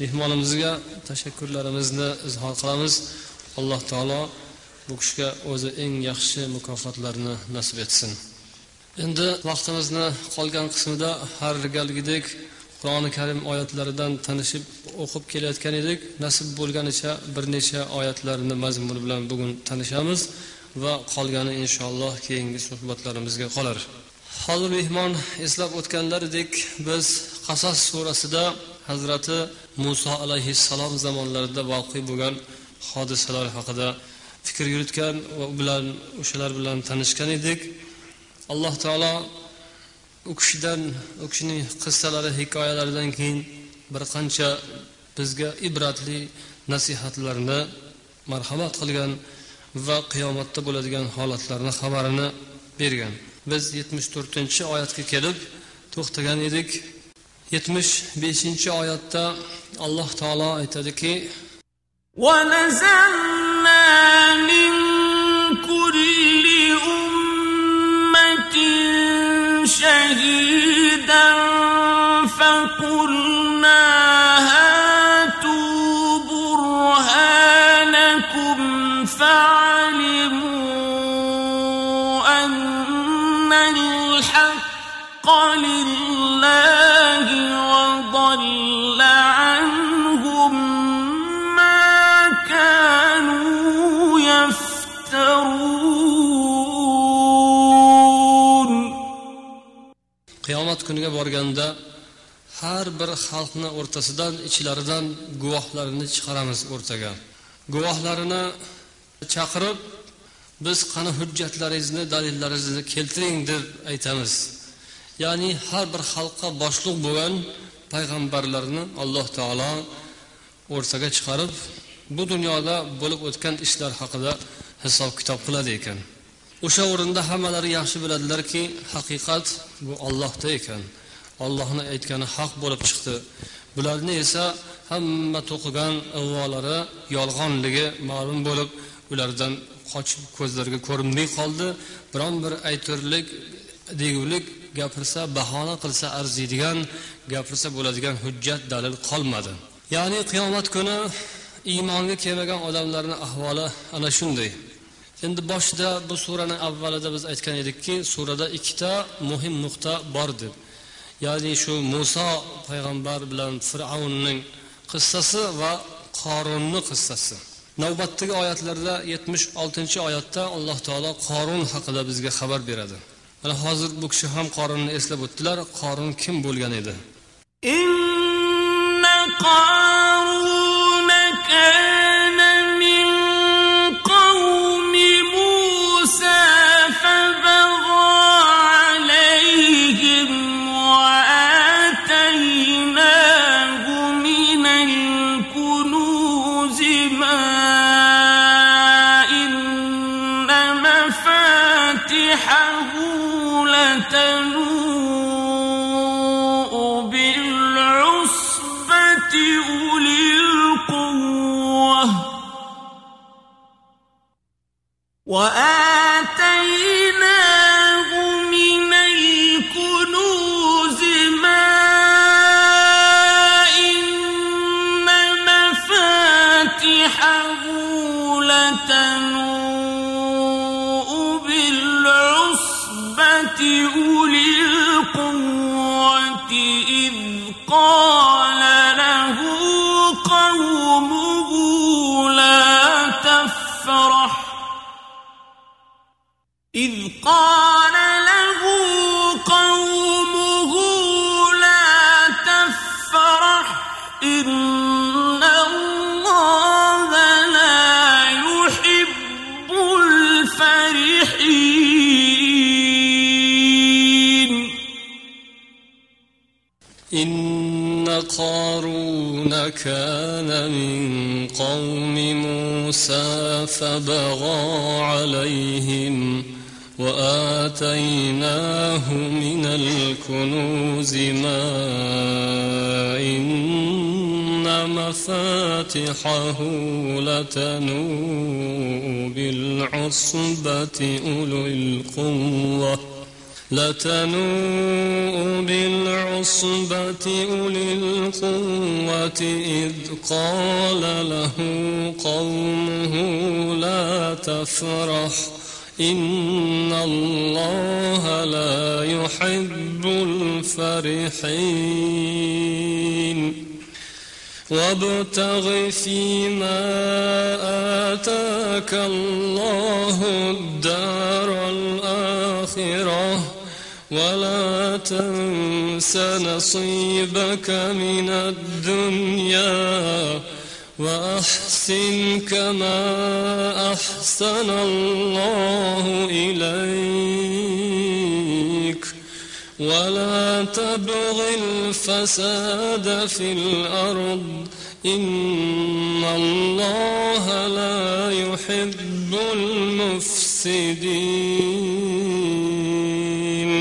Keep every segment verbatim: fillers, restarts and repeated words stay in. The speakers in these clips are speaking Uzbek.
mehmonimizga tashakkurlarimizni izhor qilamiz. Alloh taolo bu kishiga o'zi eng yaxshi mukofotlarni nasib etsin. Endi vaqtimizni qolgan qismida har galgidek Qur'oni Karim oyatlaridan tanishib o'qib kelayotgan edik. Nasib bo'lganicha bir necha oyatlarning mazmuni bilan bugun tanishamiz va qolgani inshaalloh keyingi suhbatlarimizga qolar. Hozir mehmon eslab o'tganlaridek biz Qasas surasida Hazrati Musa alayhissalom zamonlarida voqe bo'lgan hodisalar haqida fikr yuritgan va ular o'shalar bilan tanishgan edik. Alloh taolo u kishidan, u kishining qissalari, hikoyalaridan keyin bir qancha bizga ibratli nasihatlarni marhamat qilgan va qiyomatda bo'ladigan holatlarni xabarini bergan. Biz yetmish to'rtinchi oyatga kelib to'xtagan edik. yetmish beshinchi oyatda Alloh taolo aytadiki: "Va nazalna min kulli ummatin shahidan faqulna hatu burhanakum fa'alimu anna al-haqqa lillahi wa dhalla anhum ma kanu yaftarun." Qiyomat kuniga borganda har bir xalqni o'rtasidan, ichlaridan guvohlarini chiqaramiz o'rtaga. Guvohlarini chaqirib, biz qani hujjatlaringizni, dalillaringizni keltiring deb aytamiz. Ya'ni har bir xalqqa boshliq bo'lgan payg'ambarlarni Alloh taolo o'rtaga chiqarib, bu dunyoda bo'lib o'tgan ishlar haqida hisob kitob qiladi ekan. O'sha o'rinda hammalari yaxshi biladilarki, haqiqat bu Allohda ekan. Allohning aytgani haq bo'lib chiqdi. Bularni esa hamma to'qigan avvalari yolg'onligi ma'lum bo'lib, ulardan qochib ko'zlariga ko'rinmay qoldi. Biron bir aytirlik, degulik gapirsa, bahona qilsa arziydigan, gapirsa bo'ladigan hujjat, dalil qolmadi. Ya'ni qiyomat kuni iymonga kelmagan odamlarning ahvoli ana shunday. Endi boshida bu suraning avvalida biz aytgan edikki, surada ikkita muhim nuqta bor deb. Ya'ni shu Musa payg'ambar bilan Fir'avnning qissasi va Qorunning qissasi. Navbatdagi oyatlarda yetmish oltinchi oyatda Alloh taolo Qorun haqida bizga xabar beradi. Mana hozir bu kishi ham Qorunni eslab o'tdilar. Qorun kim bo'lgan edi? Inna Qoruna kana min qawmi Musa fabagha alayhim wa ataynahu min al-kunuz ma inna mafatihahu لتنوء بالعصبة أولي القوة وآتيناه من الكنوز ما إن مفاتحه لتنوء بالعصبة أولي القوة إذ قال له قومه لا تفرح إذ قال له قومه لا تفرح إن الله لا يحب الفرحين. إن قارون كان من قوم موسى فبغى عليهم وآتيناه من الكنوز ما إن مفاتحه لتنوء بالعصبة أولي القوة لتنوء بالعصبة أولي القوة إذ قال له قومه لا تفرح إن الله لا يحب الفرحين وابتغ فيما آتاك الله الدار الآخرة ولا تنس نصيبك من الدنيا وأحسن كما أحسن الله إليك ولا تبغ الفساد في الأرض إن الله لا يحب المفسدين.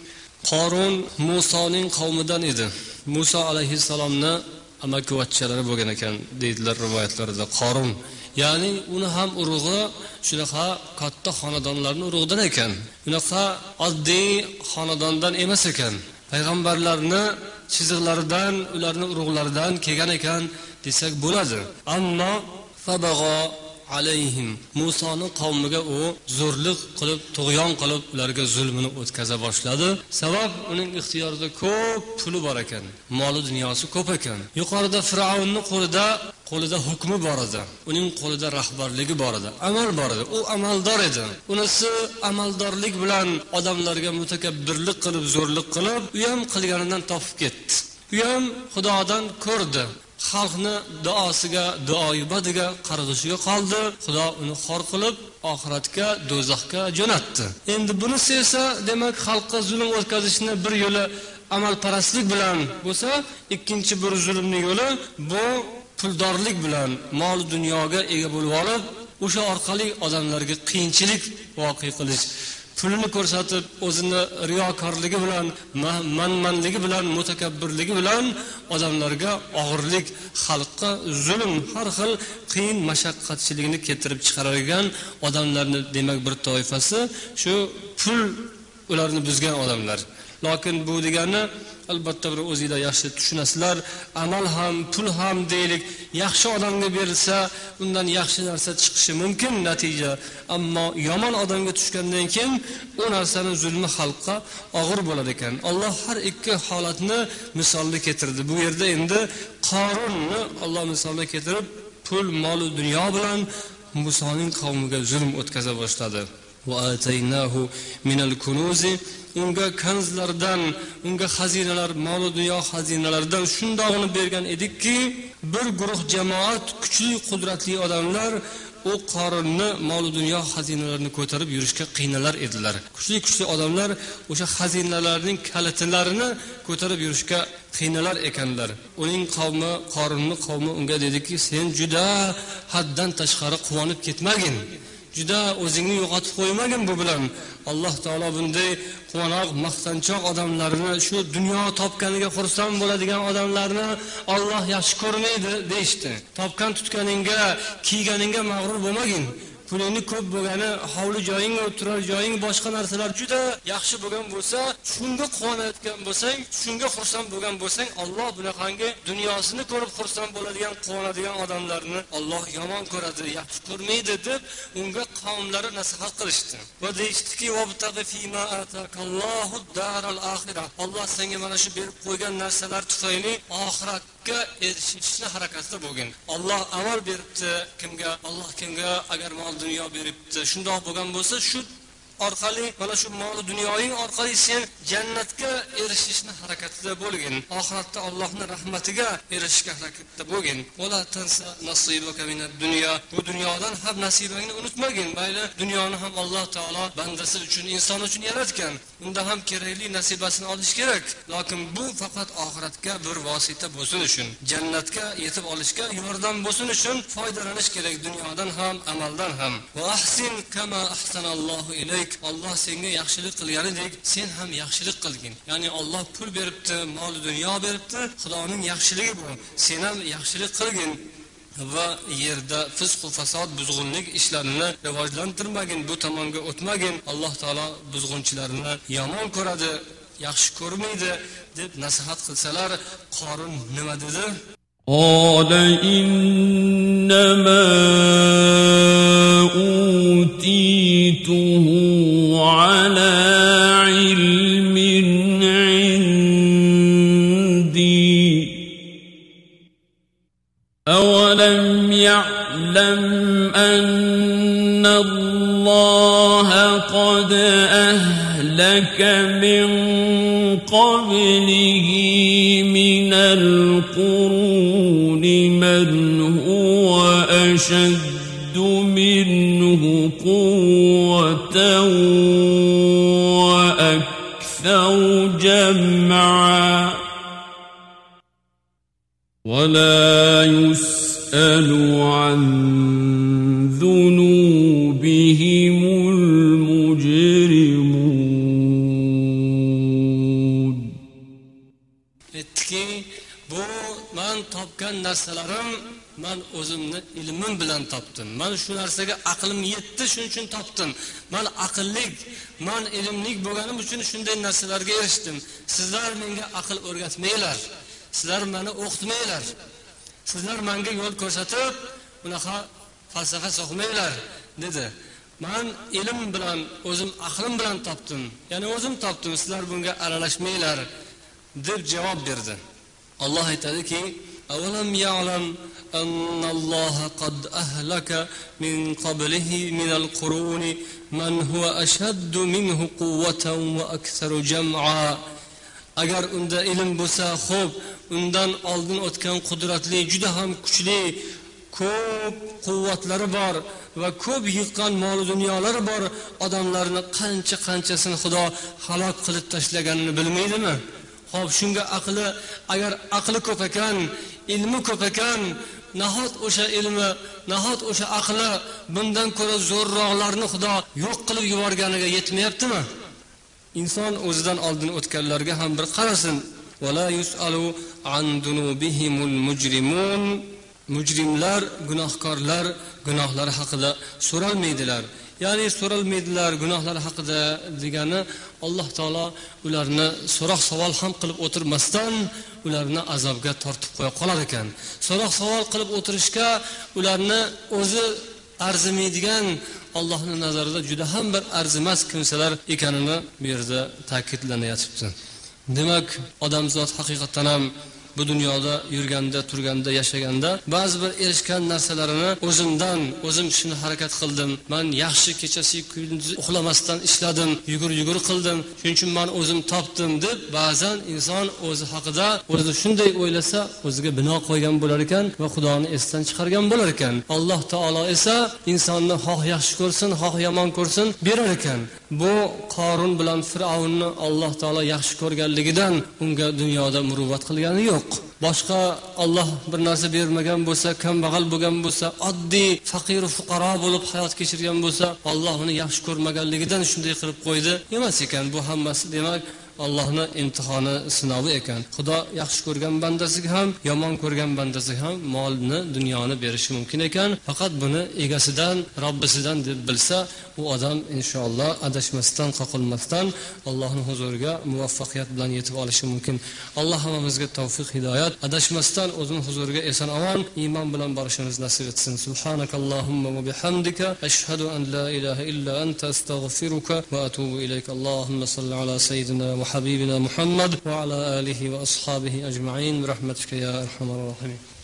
Qorun Musoning qavmidan edi. Muso alayhissalomni amakivachchalari bo'lgan ekan deydilar rivoyatlarda. Qorun, ya'ni uni ham urug'i shunaqa katta xonadonlarning urug'idan ekan. Unaqa oddiy xonadondan emas ekan. Payg'ambarlarni chiziqlaridan, ularning urug'laridan kelgan ekan desak bo'ladi. Ammo fabag'o alayhim, Musoning qavmiga u zo'rlik qilib, tug'yon qilib, ularga zulmini o'tkaza boshladi. Sabab uning ixtiyorida ko'p puli bor ekan, moli dunyosi ko'p ekan. Yuqorida Fir'avnning qo'lida qo'lida hukmi bor edi. Uning qo'lida rahbarligi bor edi, amal bor edi. U amaldor edi. Unisi amaldorlik bilan odamlarga mutakabbirlik qilib, zo'rlik qilib, u ham qilganidan topib ketdi. U ham Xudodan ko'rdi. Xalqni duosiga, duoibadiga qarg'ishiga qoldi. Xudo uni xor qilib, oxiratga, do'zaxga jo'natdi. Endi bunisi esa, demak, xalqqa zulm o'tkazishni bir yo'li amalparastlik bilan bo'lsa, ikkinchi bir zulmning yo'li bu puldorlik bilan mol dunyoga ega bo'lib olib, o'sha orqali odamlarga qiyinchilik voqea qilish, pulini ko'rsatib, o'zini riyokorligi bilan, manmanligi bilan, mutakabbirligi bilan odamlarga og'irlik, xalqqa zulm, har xil qiyin mashaqqatchiligini keltirib chiqaradigan odamlarni demak bir toifasi shu pul ularni buzgan odamlar. Lekin bu degani albatta bir o'zingizlar yaxshi tushunasizlar, amal ham, pul ham deylik, yaxshi odamga berilsa, undan yaxshi narsa chiqishi mumkin natija. Ammo yomon odamga tushgandan keyin u narsaning zulmi xalqqa og'ir bo'lar ekan. Alloh har ikki holatni misolga keltirdi. Bu yerda endi Qorunni Alloh misolga keltirib, pul, mol, dunyo bilan Musoning qavmiga zulm o'tkaza boshladi. Va ataynahu minal kunuzi, unga kanzlardan, unga xazinalar, mol dunyo xazinalaridan shundog'ini bergan edikki, bir guruh jamoat, kuchli, qudratli odamlar u Qorunni mol dunyo xazinalarini ko'tarib yurishga qiynalar edilar. Kuchli-kuchli odamlar o'sha xazinalarning kalitlarini ko'tarib yurishga qiynalar ekanlar. Uning qavmi, Qorunning qavmi unga dediki, sen juda haddan tashqari quvonib ketmagin. Juda o'zingni yo'qotib qo'ymagin bu bilan. Alloh taolo bunday quvonoq, maqtanchoq odamlarni, shu dunyo topganiga xursand bo'ladigan odamlarni Alloh yaxshi ko'rmaydi deyshti. Topgan tutganingga, kiyganingga mag'rur bo'lmagin. Pulingni ko'p bo'lgani, hovli joying, turar joying, boshqa narsalar juda yaxshi bo'lgan bo'lsa, shunga quvonayotgan bo'lsang, shunga xursand bo'lgan bo'lsang, Alloh bunaqangi dunyosini ko'rib xursand bo'ladigan, quvonadigan odamlarni Alloh yomon ko'radi, yaxshi ko'rmaydi deb unga qavmlari nasihat qilishdi. Va deyishdiki, "Vabtaghi fima atakallohu daral axirah." Alloh senga mana shu berib qo'ygan narsalar tufayli oxiratga erishishni harakatida bo'lgin. Alloh amal beribdi kimga? Alloh kimga agar mol dunyo beribdi, shundoq bo'lgan bo'lsa, shu orqali, mana shu mol dunyoning orqali sen jannatga erishishni harakatida bo'lgin. Oxiratda Allohning rahmatiga erishishga harakatda bo'lgin. Wala tansa nasibaka minad dunya. Bu dunyodan ham nasibangni unutmagin. Mayli, dunyoni ham Alloh taolo bandasi uchun, inson uchun yaratgan. Unda ham kerakli nasibasini olish kerak. Lekin bu faqat oxiratga bir vosita bo'lsin uchun, jannatga yetib olishga yordam bo'lsin uchun foydalanish kerak, dunyodan ham, amaldan ham. Va ahsin kama ahsanallohu ilayk. Alloh senga yaxshilik qilganidek sen ham yaxshilik qilgin. Ya'ni Alloh pul beribdi, mol dunyo beribdi, Xudoning yaxshiligi bu. Sen ham yaxshilik qilgin. va yerda fisq va fasod, buzg'unlik ishlarini rivojlantirmagin, bu tomonga o'tmagin. Alloh taolo buzg'unchilarni yomon ko'radi, yaxshi ko'rmaydi deb nasihat qilsalar, Qorun nima dedi? قال إنما أوتيته على علم عندي أولم يعلم أن الله قد أهلك من قبله من القرون من هو أشد منه قوة وأكثر جمعا ولا يسأل عن ذنوبهم المجرمون. Etki bu men topgan narsalarim men o'zimni ilmim bilan topdim. Men shu narsaga aqlim yetdi, shuning uchun topdim. Men aqllik, men ilmlik bo'lganim uchun shunday narsalarga erishdim. Sizlar menga aql o'rgatmaylar. Sizlar meni o'qitmaylar. Sizlar menga yo'l ko'rsatib, bunaqa falsafa so'qmaylar dedi. Men ilm bilan, o'zim aqlim bilan topdim. Ya'ni o'zim topdim, sizlar bunga aralashmaylar deb javob berdi. Alloh aytadiki: "Avalam ya'lam annalloha qad ahlaka min qablihi min al-quruni man huwa ashaddu minhu quwwatan wa aktharu jam'a." Agar unda ilm bo'lsa, xo'p, undan oldin o'tgan qudratli, juda ham kuchli, ko'p quvvatlari bor va ko'p yiqqan mol dunyolari bor odamlarni qancha-qanchasini Xudo halok qilib tashlaganini bilmaydimi? Xo'p, shunga aqli, agar aqli ko'p ekan, ilmi ko'p ekan, nahot o'sha ilmi, nahot o'sha aqli bundan ko'ra zo'rroqlarni Xudo yo'q qilib yuborganiga yetmayaptimi? İnson o'zidan oldin o'tganlarga ham bir qarasin. Wala yusalu an dunubihimul mujrimun. Mujrimlar, gunohkorlar gunohlari haqida so'ralmaydilar. Ya'ni so'ralmaydilar gunohlari haqida degani Alloh taolo ularni so'roq savol ham qilib o'tirmasdan ularni azobga tortib qo'ya qolar ekan. So'roq savol qilib o'tirishga ularni o'zi arzimaydigan, Allohning nazarida juda ham bir arzimas kimsalar ekanini bu yerda ta'kidlanyapti. Demak, odamzod haqiqatan ham bu dunyoda yurganda, turganda, yashaganda ba'zi bir erishgan narsalarini o'zimdan, o'zim shuni harakat qildim. Men yaxshi kechasi kunduzi uxlamasdan ishladim, yugur-yugur qildim. Shuning uchun men o'zim topdim deb ba'zan inson o'zi haqida o'zi shunday o'ylasa, o'ziga bino qo'ygan bo'lar ekan va Xudoni esdan chiqargan bo'lar ekan. Alloh taolo esa insonni xoh yaxshi ko'rsin, xoh yomon ko'rsin berar ekan. Bu Qorun bilan Fir'avnni Alloh taolo yaxshi ko'rganligidan unga dunyoda muruvvat qilgani yo'q. Boshqa Alloh bir narsa bermagan bo'lsa, kambag'al bo'lgan bo'lsa, oddiy faqir fuqaro bo'lib hayot kechirgan bo'lsa, Alloh uni yaxshi ko'rmaganligidan shunday qilib qo'ydi emas ekan. Bu hammasi demak Allohning imtihoni, sinovi ekan. Xudo yaxshi ko'rgan bandasiga ham, yomon ko'rgan bandasiga ham molni, dunyoni berishi mumkin ekan. Faqat buni egasidan, Robbisidan deb bilsa, u odam inshaalloh adashmasdan, qoqilmasdan Allohning huzuriga muvaffaqiyat bilan yetib olishi mumkin. Alloh hammamizga tavfiq, hidoyat, adashmasdan o'zining huzuriga eson-omon iymon bilan borishimizni nasib etsin. Subhanakallohumma va bihamdika ashhadu an la ilaha illa anta astaghfiruka va atubu ilayk. Allohumma salli ala sayyidina وحبيبنا محمد وعلى آله وأصحابه أجمعين برحمتك يا أرحم الراحمين.